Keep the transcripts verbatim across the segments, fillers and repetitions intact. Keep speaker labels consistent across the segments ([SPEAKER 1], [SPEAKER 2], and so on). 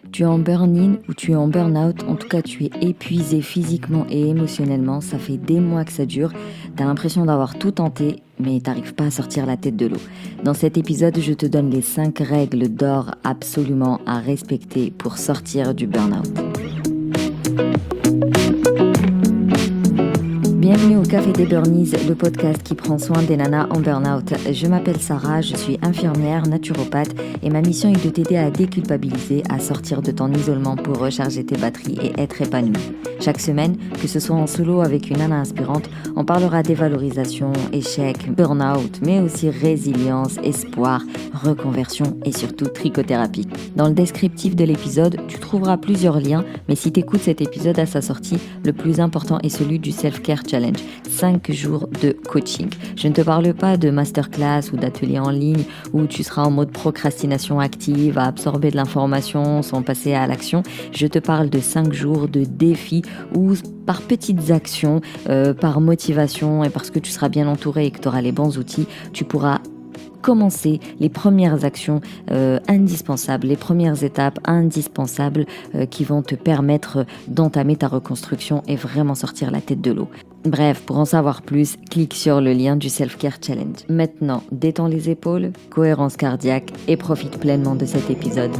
[SPEAKER 1] Tu es en burn-in ou tu es en burn-out, en tout cas tu es épuisé physiquement et émotionnellement, ça fait des mois que ça dure, t'as l'impression d'avoir tout tenté, mais t'arrives pas à sortir la tête de l'eau. Dans cet épisode, je te donne les cinq règles d'or absolument à respecter pour sortir du burn-out. Bienvenue au Café des Burnies, le podcast qui prend soin des nanas en burn-out. Je m'appelle Sarah, je suis infirmière, naturopathe et ma mission est de t'aider à déculpabiliser, à sortir de ton isolement pour recharger tes batteries et être épanouie. Chaque semaine, que ce soit en solo avec une nana inspirante, on parlera dévalorisation, échec, burn-out, mais aussi résilience, espoir, reconversion et surtout trichothérapie. Dans le descriptif de l'épisode, tu trouveras plusieurs liens, mais si tu écoutes cet épisode à sa sortie, le plus important est celui du Self-Care Challenge, cinq jours de coaching. Je ne te parle pas de masterclass ou d'ateliers en ligne où tu seras en mode procrastination active, à absorber de l'information sans passer à l'action. Je te parle de cinq jours de défis où par petites actions, euh, par motivation et parce que tu seras bien entouré et que tu auras les bons outils, tu pourras commencer les premières actions euh, indispensables, les premières étapes indispensables euh, qui vont te permettre d'entamer ta reconstruction et vraiment sortir la tête de l'eau. Bref, pour en savoir plus, clique sur le lien du Self-Care Challenge. Maintenant, détends les épaules, cohérence cardiaque et profite pleinement de cet épisode.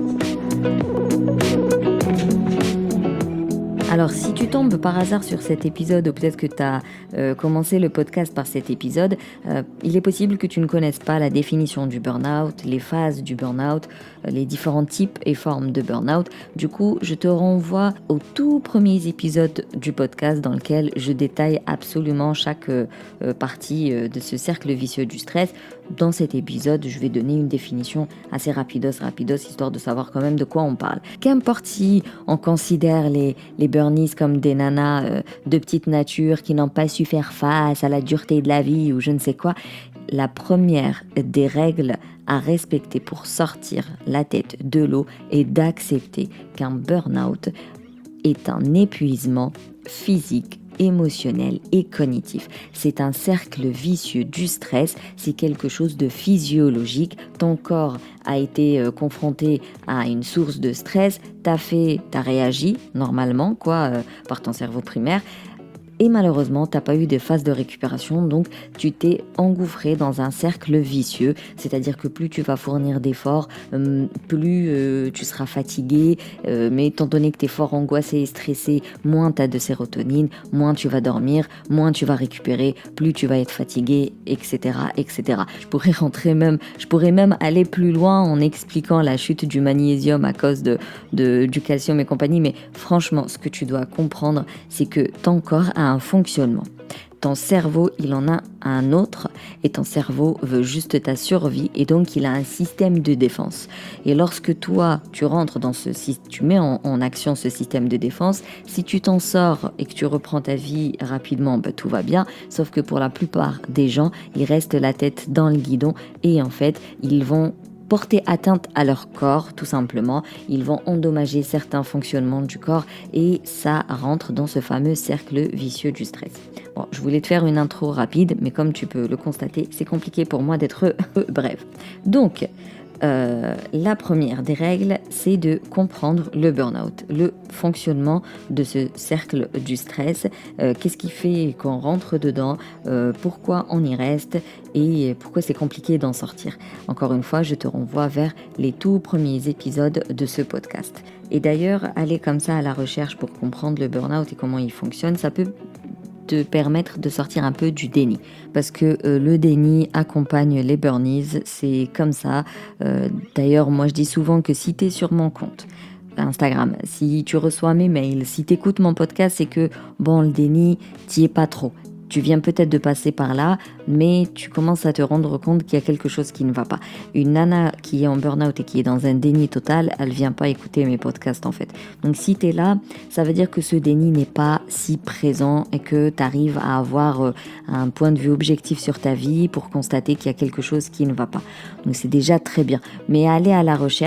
[SPEAKER 1] Alors, si tu tombes par hasard sur cet épisode, ou peut-être que tu as euh, commencé le podcast par cet épisode, euh, il est possible que tu ne connaisses pas la définition du burn-out, les phases du burn-out, euh, les différents types et formes de burn-out. Du coup, je te renvoie aux tout premiers épisodes du podcast dans lequel je détaille absolument chaque euh, partie euh, de ce cercle vicieux du stress. Dans cet épisode, je vais donner une définition assez rapidos, rapidos, histoire de savoir quand même de quoi on parle. Qu'importe si on considère les, les burnies comme des nanas euh, de petite nature qui n'ont pas su faire face à la dureté de la vie ou je ne sais quoi, la première des règles à respecter pour sortir la tête de l'eau est d'accepter qu'un burn-out est un épuisement physique, émotionnel et cognitif. C'est un cercle vicieux du stress, c'est quelque chose de physiologique. Ton corps a été euh, confronté à une source de stress, t'as fait, t'as réagi normalement, quoi, euh, par ton cerveau primaire. Et malheureusement, t'as pas eu de phase de récupération, donc tu t'es engouffré dans un cercle vicieux, c'est-à-dire que plus tu vas fournir d'efforts, euh, plus euh, tu seras fatigué, euh, mais étant donné que t'es fort angoissé et stressé, moins t'as de sérotonine, moins tu vas dormir, moins tu vas récupérer, plus tu vas être fatigué, et cetera, et cetera. Je pourrais rentrer même, je pourrais même aller plus loin en expliquant la chute du magnésium à cause de, de du calcium et compagnie, mais franchement, ce que tu dois comprendre, c'est que ton corps a un fonctionnement. Ton cerveau, il en a un autre et ton cerveau veut juste ta survie et donc il a un système de défense. Et lorsque toi, tu rentres dans ce système, tu mets en, en action ce système de défense, si tu t'en sors et que tu reprends ta vie rapidement, bah, tout va bien. Sauf que pour la plupart des gens, ils restent la tête dans le guidon et en fait, ils vont porter atteinte à leur corps, tout simplement. Ils vont endommager certains fonctionnements du corps et ça rentre dans ce fameux cercle vicieux du stress. Bon, je voulais te faire une intro rapide, mais comme tu peux le constater, c'est compliqué pour moi d'être bref. Donc, Euh, la première des règles, c'est de comprendre le burn-out, le fonctionnement de ce cercle du stress, euh, qu'est-ce qui fait qu'on rentre dedans, euh, pourquoi on y reste et pourquoi c'est compliqué d'en sortir. Encore une fois, je te renvoie vers les tout premiers épisodes de ce podcast. Et d'ailleurs, aller comme ça à la recherche pour comprendre le burn-out et comment il fonctionne, ça peut te permettre de sortir un peu du déni. Parce que euh, le déni accompagne les burnies, c'est comme ça. Euh, d'ailleurs, moi je dis souvent que si tu es sur mon compte Instagram, si tu reçois mes mails, si tu écoutes mon podcast, c'est que, bon, le déni, t'y es pas trop. Tu viens peut-être de passer par là, mais tu commences à te rendre compte qu'il y a quelque chose qui ne va pas. Une nana qui est en burn-out et qui est dans un déni total, elle vient pas écouter mes podcasts en fait. Donc si tu es là, ça veut dire que ce déni n'est pas si présent et que tu arrives à avoir un point de vue objectif sur ta vie pour constater qu'il y a quelque chose qui ne va pas. Donc c'est déjà très bien. Mais aller à la recherche,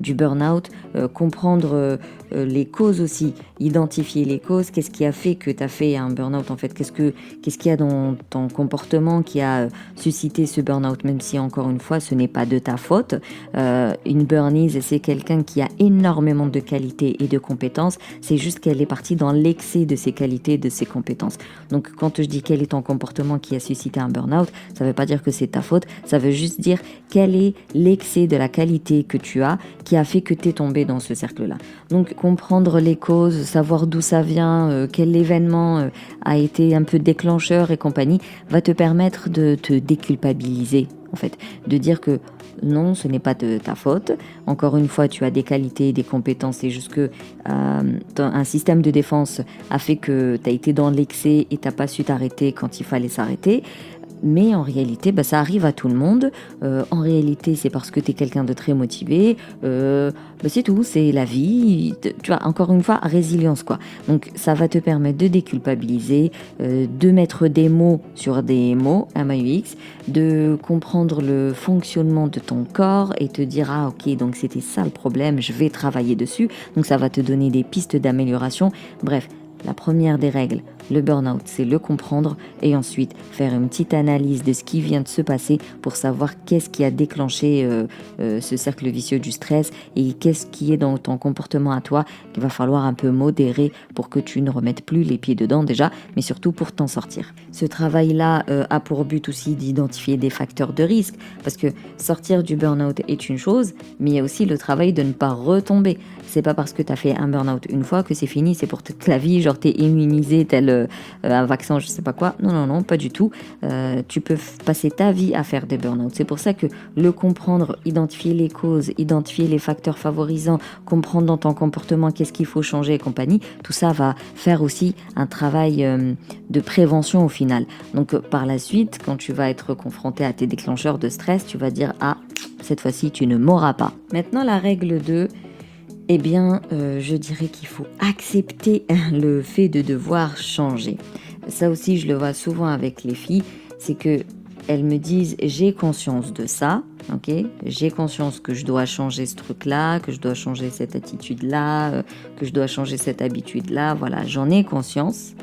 [SPEAKER 1] du burn-out, euh, comprendre euh, euh, les causes aussi, identifier les causes, qu'est-ce qui a fait que tu as fait un burn-out en fait, qu'est-ce que qu'est-ce qu'il y a dans ton comportement qui a euh, suscité ce burn-out, même si encore une fois ce n'est pas de ta faute. Euh, une burneuse, c'est quelqu'un qui a énormément de qualités et de compétences, c'est juste qu'elle est partie dans l'excès de ses qualités et de ses compétences. Donc quand je dis quel est ton comportement qui a suscité un burn-out, ça ne veut pas dire que c'est ta faute, ça veut juste dire quel est l'excès de la qualité que tu as qui a fait que tu es tombé dans ce cercle-là. Donc comprendre les causes, savoir d'où ça vient, euh, quel événement euh, a été un peu déclencheur et compagnie, va te permettre de te déculpabiliser en fait, de dire que non, ce n'est pas de ta faute. Encore une fois, tu as des qualités, des compétences, c'est juste que euh, un système de défense a fait que tu as été dans l'excès et tu n'as pas su t'arrêter quand il fallait s'arrêter. Mais en réalité, bah, ça arrive à tout le monde. Euh, en réalité, c'est parce que tu es quelqu'un de très motivé. Euh, bah, c'est tout, c'est la vie. Tu vois, encore une fois, résilience, quoi. Donc, ça va te permettre de déculpabiliser, euh, de mettre des mots sur des mots, M A U X, de comprendre le fonctionnement de ton corps et te dire, ah, ok, donc c'était ça le problème, je vais travailler dessus. Donc, ça va te donner des pistes d'amélioration. Bref, la première des règles, le burn-out, c'est le comprendre et ensuite faire une petite analyse de ce qui vient de se passer pour savoir qu'est-ce qui a déclenché euh, euh, ce cercle vicieux du stress et qu'est-ce qui est dans ton comportement à toi qu'il va falloir un peu modérer pour que tu ne remettes plus les pieds dedans déjà, mais surtout pour t'en sortir. Ce travail-là euh, a pour but aussi d'identifier des facteurs de risque parce que sortir du burn-out est une chose, mais il y a aussi le travail de ne pas retomber. C'est pas parce que tu as fait un burn-out une fois que c'est fini, c'est pour toute la vie, genre t'es immunisé tel euh, un vaccin, je sais pas quoi. Non, non, non, pas du tout. Euh, tu peux f- passer ta vie à faire des burn-out. C'est pour ça que le comprendre, identifier les causes, identifier les facteurs favorisants, comprendre dans ton comportement qu'est-ce qu'il faut changer et compagnie, tout ça va faire aussi un travail euh, de prévention au final. Donc euh, par la suite, quand tu vas être confronté à tes déclencheurs de stress, tu vas dire, ah, cette fois-ci, tu ne m'auras pas. Maintenant, la règle deux, eh bien, euh, je dirais qu'il faut accepter le fait de devoir changer. Ça aussi, je le vois souvent avec les filles, c'est que elles me disent j'ai conscience de ça, ok, j'ai conscience que je dois changer ce truc-là, que je dois changer cette attitude-là, euh, que je dois changer cette habitude-là, voilà, j'en ai conscience.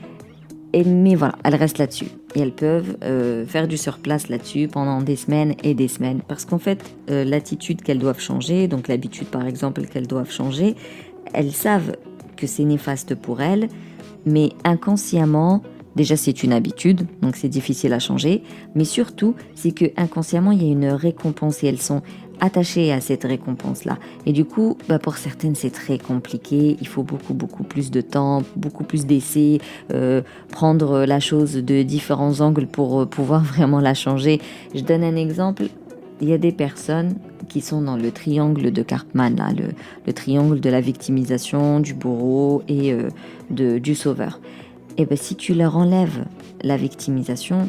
[SPEAKER 1] Et, mais voilà, elles restent là-dessus. Et elles peuvent euh, faire du surplace là-dessus pendant des semaines et des semaines. Parce qu'en fait, euh, l'attitude qu'elles doivent changer, donc l'habitude par exemple qu'elles doivent changer, elles savent que c'est néfaste pour elles, mais inconsciemment, déjà c'est une habitude, donc c'est difficile à changer, mais surtout c'est que inconsciemment il y a une récompense et elles sont attachées à cette récompense-là. Et du coup, bah pour certaines c'est très compliqué, il faut beaucoup beaucoup plus de temps, beaucoup plus d'essais, euh, prendre la chose de différents angles pour euh, pouvoir vraiment la changer. Je donne un exemple, il y a des personnes qui sont dans le triangle de Karpman, là, le, le triangle de la victimisation, du bourreau et euh, de, du sauveur. Et ben, si tu leur enlèves la victimisation,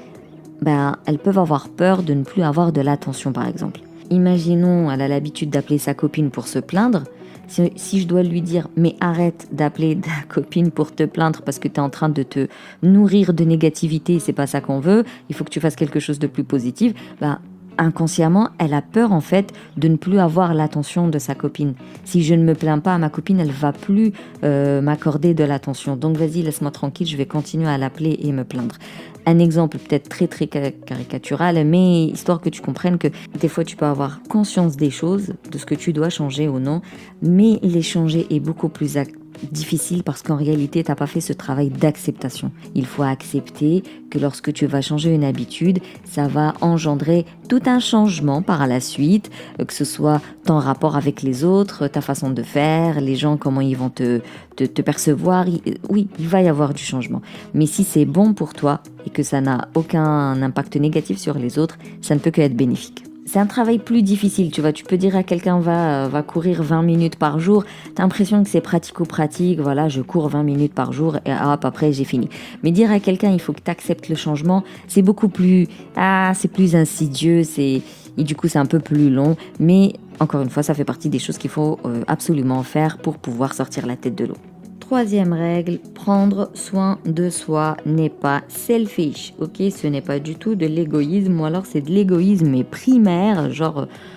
[SPEAKER 1] ben, elles peuvent avoir peur de ne plus avoir de l'attention, par exemple. Imaginons, elle a l'habitude d'appeler sa copine pour se plaindre. Si, si je dois lui dire, mais arrête d'appeler ta copine pour te plaindre parce que tu es en train de te nourrir de négativité, c'est pas ça qu'on veut, il faut que tu fasses quelque chose de plus positif, ben, inconsciemment, elle a peur en fait de ne plus avoir l'attention de sa copine. Si je ne me plains pas à ma copine, elle va plus euh, m'accorder de l'attention. Donc vas-y, laisse-moi tranquille, je vais continuer à l'appeler et me plaindre. Un exemple peut-être très très caricatural, mais histoire que tu comprennes que des fois tu peux avoir conscience des choses, de ce que tu dois changer ou non, mais les changer est beaucoup plus actif. Difficile parce qu'en réalité, tu n'as pas fait ce travail d'acceptation. Il faut accepter que lorsque tu vas changer une habitude, ça va engendrer tout un changement par la suite, que ce soit ton rapport avec les autres, ta façon de faire, les gens, comment ils vont te, te, te percevoir. Oui, il va y avoir du changement. Mais si c'est bon pour toi et que ça n'a aucun impact négatif sur les autres, ça ne peut que être bénéfique. C'est un travail plus difficile, tu vois. Tu peux dire à quelqu'un va, va courir vingt minutes par jour. T'as l'impression que c'est pratico-pratique. Voilà, je cours vingt minutes par jour et hop, après j'ai fini. Mais dire à quelqu'un il faut que tu acceptes le changement, c'est beaucoup plus... Ah, c'est plus insidieux, c'est... Et du coup c'est un peu plus long. Mais encore une fois, ça fait partie des choses qu'il faut euh, absolument faire pour pouvoir sortir la tête de l'eau. Troisième règle, prendre soin de soi n'est pas selfish, ok? Ce n'est pas du tout de l'égoïsme, ou alors c'est de l'égoïsme mais primaire, genre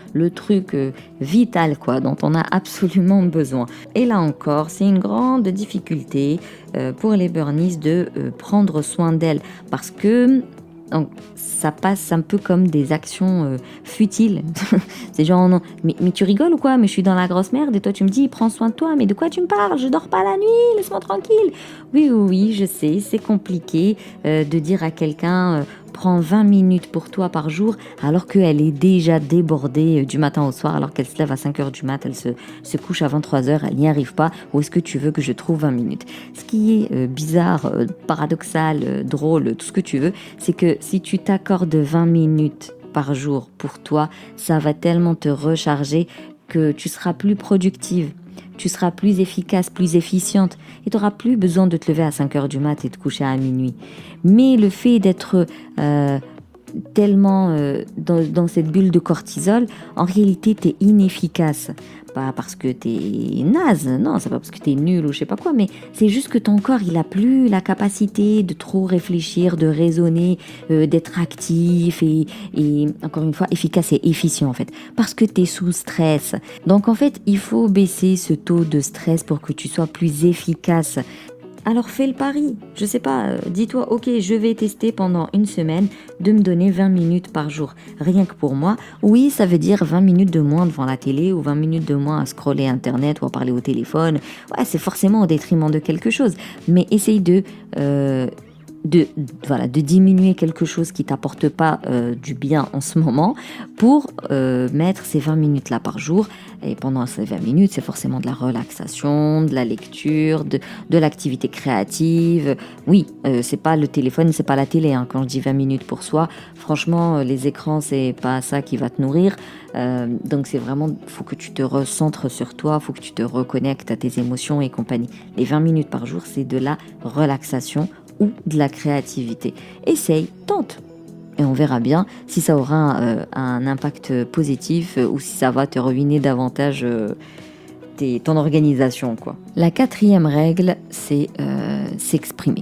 [SPEAKER 1] le truc euh, vital quoi, dont on a absolument besoin. Et là encore, c'est une grande difficulté euh, pour les burnies de euh, prendre soin d'elles parce que donc, ça passe un peu comme des actions euh, futiles. C'est genre, non, mais, mais tu rigoles ou quoi? Mais je suis dans la grosse merde et toi tu me dis, prends soin de toi. Mais de quoi tu me parles? Je dors pas la nuit, laisse-moi tranquille. Oui, oui, oui, je sais, c'est compliqué euh, de dire à quelqu'un, euh, prends vingt minutes pour toi par jour, alors qu'elle est déjà débordée euh, du matin au soir, alors qu'elle se lève à cinq heures du mat, elle se, se couche à vingt-trois heures, elle n'y arrive pas. Où est-ce que tu veux que je trouve vingt minutes? Ce qui est euh, bizarre, euh, paradoxal, euh, drôle, tout ce que tu veux, c'est que si tu t'accordes vingt minutes par jour pour toi, ça va tellement te recharger que tu seras plus productive, tu seras plus efficace, plus efficiente et tu n'auras plus besoin de te lever à cinq heures du mat et de te coucher à minuit. Mais le fait d'être euh, tellement euh, dans, dans cette bulle de cortisol, en réalité, tu es inefficace. Pas parce que tu es naze, non, c'est pas parce que tu es nul ou je sais pas quoi, mais c'est juste que ton corps, il a plus la capacité de trop réfléchir, de raisonner, euh, d'être actif et, et, encore une fois, efficace et efficient en fait, parce que tu es sous stress. Donc en fait, il faut baisser ce taux de stress pour que tu sois plus efficace. Alors fais le pari, je sais pas, euh, dis-toi, ok, je vais tester pendant une semaine de me donner vingt minutes par jour, rien que pour moi. Oui, ça veut dire vingt minutes de moins devant la télé ou vingt minutes de moins à scroller internet ou à parler au téléphone. Ouais, c'est forcément au détriment de quelque chose, mais essaye de... Euh, de, voilà, de diminuer quelque chose qui t'apporte pas euh, du bien en ce moment pour euh, mettre ces vingt minutes là par jour. Et pendant ces vingt minutes, c'est forcément de la relaxation, de la lecture, de, de l'activité créative. Oui, euh, c'est pas le téléphone, c'est pas la télé, hein. Quand je dis vingt minutes pour soi, franchement, les écrans, c'est pas ça qui va te nourrir. Euh, donc c'est vraiment, faut que tu te recentres sur toi, faut que tu te reconnectes à tes émotions et compagnie. Les vingt minutes par jour, c'est de la relaxation ou de la créativité. Essaye, tente. Et on verra bien si ça aura euh, un impact positif euh, ou si ça va te ruiner davantage euh, tes, ton organisation, quoi. La quatrième règle, c'est euh, s'exprimer.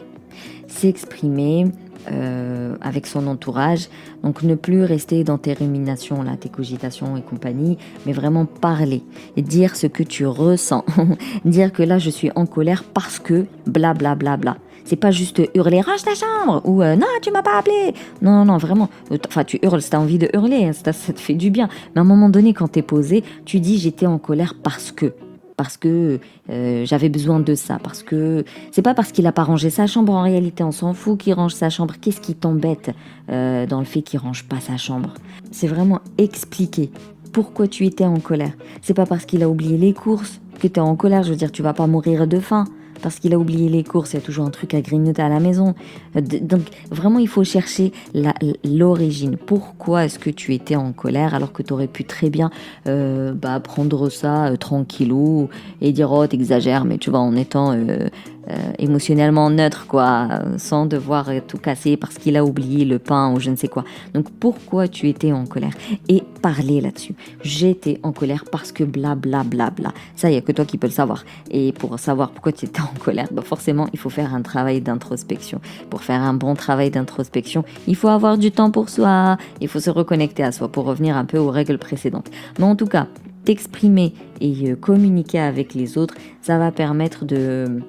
[SPEAKER 1] S'exprimer euh, avec son entourage. Donc ne plus rester dans tes ruminations, là, tes cogitations et compagnie, mais vraiment parler et dire ce que tu ressens. Dire que là, je suis en colère parce que bla bla bla bla. C'est pas juste hurler, range ta chambre, ou euh, non, tu m'as pas appelé. Non, non, non, vraiment. Enfin, tu hurles si t'as envie de hurler, hein, ça, ça te fait du bien. Mais à un moment donné, quand t'es posé, tu dis j'étais en colère parce que. Parce que euh, j'avais besoin de ça. Parce que c'est pas parce qu'il a pas rangé sa chambre, en réalité, on s'en fout qu'il range sa chambre. Qu'est-ce qui t'embête euh, dans le fait qu'il range pas sa chambre? C'est vraiment expliquer pourquoi tu étais en colère. C'est pas parce qu'il a oublié les courses que t'es en colère. Je veux dire, tu vas pas mourir de faim. Parce qu'il a oublié les courses, il y a toujours un truc à grignoter à la maison. Donc vraiment, il faut chercher la, l'origine. Pourquoi est-ce que tu étais en colère alors que tu aurais pu très bien euh, bah, prendre ça euh, tranquillou et dire « Oh, t'exagères », mais tu vois, en étant euh, euh, émotionnellement neutre, quoi, sans devoir tout casser parce qu'il a oublié le pain ou je ne sais quoi. Donc pourquoi tu étais en colère? Et parler là-dessus. J'étais en colère parce que bla bla bla bla. Ça, il n'y a que toi qui peux le savoir. Et pour savoir pourquoi tu étais en colère, bah forcément, il faut faire un travail d'introspection. Pour faire un bon travail d'introspection, il faut avoir du temps pour soi. Il faut se reconnecter à soi pour revenir un peu aux règles précédentes. Mais en tout cas, t'exprimer et communiquer avec les autres, ça va permettre de,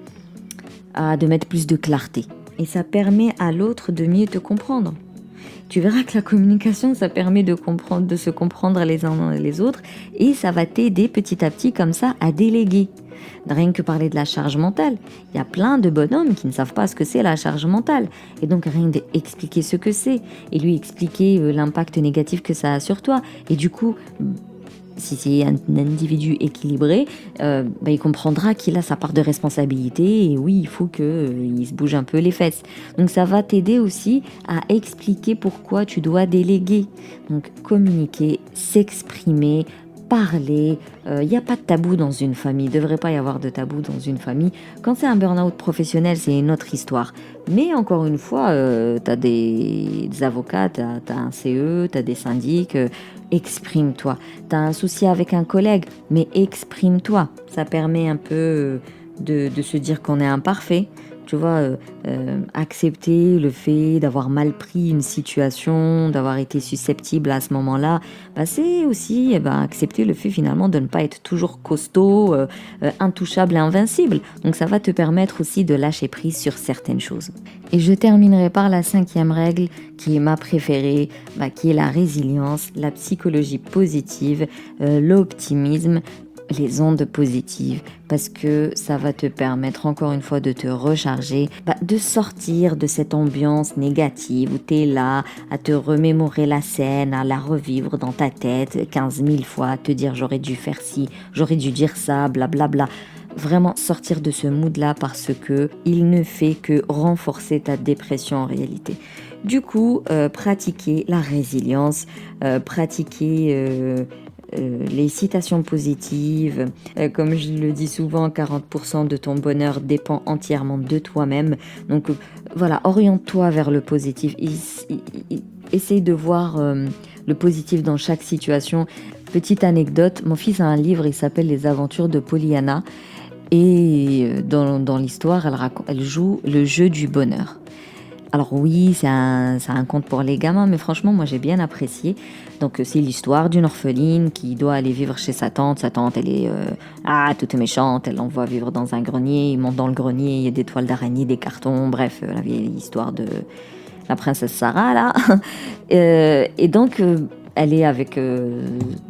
[SPEAKER 1] à, de mettre plus de clarté. Et ça permet à l'autre de mieux te comprendre. Tu verras que la communication, ça permet de comprendre, de se comprendre les uns les autres et ça va t'aider petit à petit comme ça à déléguer. Rien que parler de la charge mentale, il y a plein de bonhommes qui ne savent pas ce que c'est la charge mentale. Et donc rien d'expliquer ce que c'est et lui expliquer l'impact négatif que ça a sur toi. Et du coup, si c'est un individu équilibré, euh, bah, il comprendra qu'il a sa part de responsabilité et oui, il faut qu'il euh, se bouge un peu les fesses. Donc ça va t'aider aussi à expliquer pourquoi tu dois déléguer. Donc communiquer, s'exprimer, parler. Il euh, n'y a pas de tabou dans une famille. Il ne devrait pas y avoir de tabou dans une famille. Quand c'est un burn-out professionnel, c'est une autre histoire. Mais encore une fois, euh, tu as des, des avocats, tu as un C E, tu as des syndics. Euh, exprime-toi. Tu as un souci avec un collègue, mais exprime-toi. Ça permet un peu de, de se dire qu'on est imparfait. tu vois, euh, euh, accepter le fait d'avoir mal pris une situation, d'avoir été susceptible à ce moment-là, bah, c'est aussi eh ben, accepter le fait finalement de ne pas être toujours costaud, euh, euh, intouchable et invincible. Donc ça va te permettre aussi de lâcher prise sur certaines choses. Et je terminerai par la cinquième règle, qui est ma préférée, bah, qui est la résilience, la psychologie positive, euh, l'optimisme, les ondes positives, parce que ça va te permettre encore une fois de te recharger, bah, de sortir de cette ambiance négative où tu es là à te remémorer la scène, à la revivre dans ta tête quinze mille fois, à te dire j'aurais dû faire ci, j'aurais dû dire ça, blablabla. Bla bla. Vraiment sortir de ce mood-là parce que il ne fait que renforcer ta dépression en réalité. Du coup, euh, pratiquer la résilience, euh, pratiquer euh, euh, les citations positives. Euh, comme je le dis souvent, quarante pour cent de ton bonheur dépend entièrement de toi-même. Donc euh, voilà, oriente-toi vers le positif. Il, il, il, essaye de voir euh, le positif dans chaque situation. Petite anecdote, mon fils a un livre, il s'appelle Les Aventures de Pollyanna. Et dans, dans l'histoire, elle, raconte, elle joue le jeu du bonheur. Alors oui, c'est un, c'est un conte pour les gamins, mais franchement, moi j'ai bien apprécié. Donc c'est l'histoire d'une orpheline qui doit aller vivre chez sa tante. Sa tante, elle est euh, ah, toute méchante, elle l'envoie vivre dans un grenier. Il monte dans le grenier, il y a des toiles d'araignée, des cartons, bref, la vieille histoire de la princesse Sarah, là. euh, et donc, euh, elle est avec euh,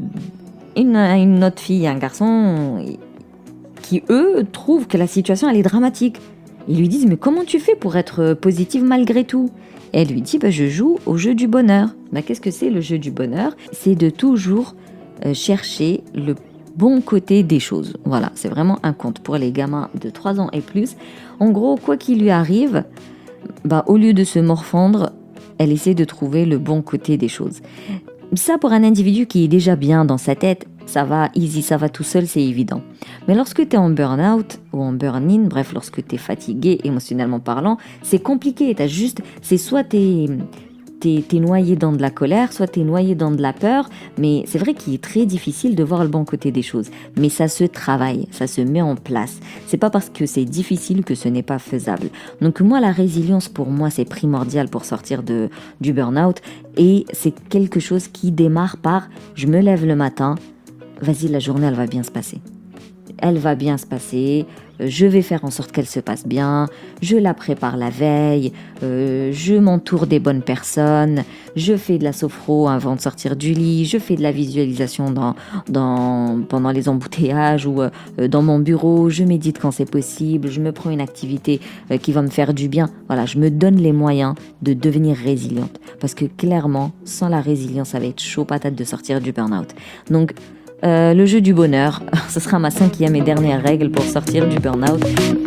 [SPEAKER 1] une, une autre fille, un garçon... qui, eux, trouvent que la situation, elle est dramatique. Ils lui disent, mais comment tu fais pour être positive malgré tout ? Et elle lui dit, bah, je joue au jeu du bonheur. Bah, qu'est-ce que c'est le jeu du bonheur ? C'est de toujours euh, chercher le bon côté des choses. Voilà, c'est vraiment un conte pour les gamins de trois ans et plus. En gros, quoi qu'il lui arrive, bah, au lieu de se morfondre, elle essaie de trouver le bon côté des choses. Ça, pour un individu qui est déjà bien dans sa tête, ça va easy, ça va tout seul, c'est évident. Mais lorsque tu es en burn-out ou en burn-in, bref, lorsque tu es fatigué émotionnellement parlant, c'est compliqué. T'as juste, c'est soit tu es t'es, t'es noyé dans de la colère, soit t'es noyé dans de la peur, mais c'est vrai qu'il est très difficile de voir le bon côté des choses. Mais ça se travaille, ça se met en place. C'est pas parce que c'est difficile que ce n'est pas faisable. Donc moi, la résilience, pour moi, c'est primordial pour sortir de, du burn-out, et c'est quelque chose qui démarre par « je me lève le matin », vas-y, la journée, elle va bien se passer. Elle va bien se passer, je vais faire en sorte qu'elle se passe bien, je la prépare la veille, euh, je m'entoure des bonnes personnes, je fais de la sophro avant de sortir du lit, je fais de la visualisation dans, dans, pendant les embouteillages ou euh, dans mon bureau, je médite quand c'est possible, je me prends une activité euh, qui va me faire du bien. Voilà, je me donne les moyens de devenir résiliente. Parce que clairement, sans la résilience, ça va être chaud patate de sortir du burn-out. Donc, Euh, le jeu du bonheur, ce sera ma cinquième et dernière règle pour sortir du burn-out.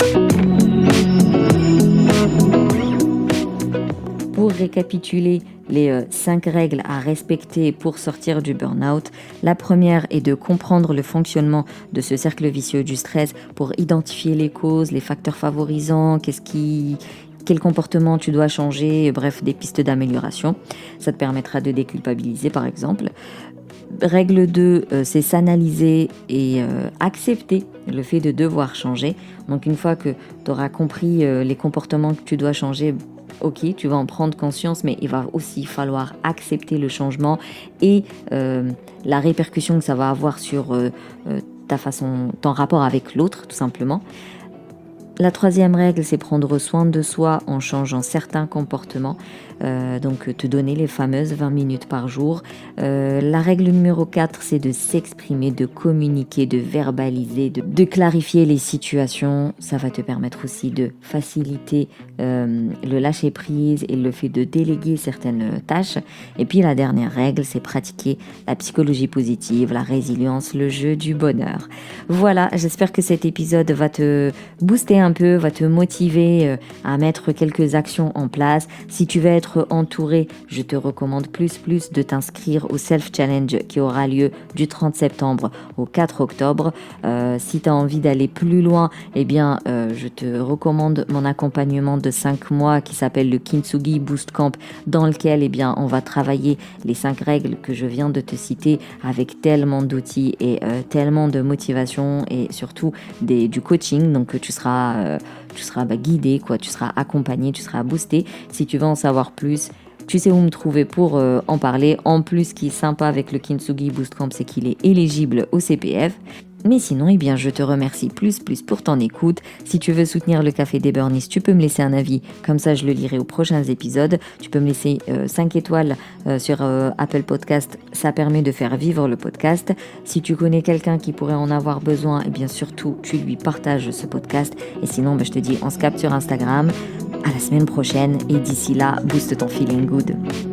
[SPEAKER 1] Pour récapituler les euh, cinq règles à respecter pour sortir du burn-out, la première est de comprendre le fonctionnement de ce cercle vicieux du stress pour identifier les causes, les facteurs favorisants, qu'est-ce qui... quel comportement tu dois changer, bref, des pistes d'amélioration. Ça te permettra de déculpabiliser, par exemple. Règle deux, euh, c'est s'analyser et euh, accepter le fait de devoir changer. Donc une fois que tu auras compris euh, les comportements que tu dois changer, ok, tu vas en prendre conscience, mais il va aussi falloir accepter le changement et euh, la répercussion que ça va avoir sur euh, euh, ta façon, ton rapport avec l'autre, tout simplement. La troisième règle, c'est prendre soin de soi en changeant certains comportements, euh, donc te donner les fameuses vingt minutes par jour. Euh, la règle numéro quatre, c'est de s'exprimer, de communiquer, de verbaliser, de, de clarifier les situations. Ça va te permettre aussi de faciliter euh, le lâcher-prise et le fait de déléguer certaines tâches. Et puis la dernière règle, c'est pratiquer la psychologie positive, la résilience, le jeu du bonheur. Voilà, j'espère que cet épisode va te booster un peu, va te motiver à mettre quelques actions en place. Si tu veux être entouré, je te recommande plus plus de t'inscrire au Self Challenge qui aura lieu du trente septembre au quatre octobre. Euh, si tu as envie d'aller plus loin, eh bien, euh, je te recommande mon accompagnement de cinq mois qui s'appelle le Kintsugi Boost Camp, dans lequel eh bien, on va travailler les cinq règles que je viens de te citer avec tellement d'outils et euh, tellement de motivation et surtout des, du coaching. Donc tu seras euh, tu seras bah, guidé, quoi, tu seras accompagné, tu seras boosté. Si tu veux en savoir plus, tu sais où me trouver pour euh, en parler. En plus, ce qui est sympa avec le Kintsugi Boost Camp, c'est qu'il est éligible au C P F. Mais sinon, eh bien, je te remercie plus plus pour ton écoute. Si tu veux soutenir le Café des Burnies, tu peux me laisser un avis. Comme ça, je le lirai aux prochains épisodes. Tu peux me laisser euh, cinq étoiles euh, sur euh, Apple Podcast. Ça permet de faire vivre le podcast. Si tu connais quelqu'un qui pourrait en avoir besoin, eh bien, surtout, tu lui partages ce podcast. Et sinon, ben, je te dis, on se capte sur Instagram. À la semaine prochaine. Et d'ici là, booste ton feeling good.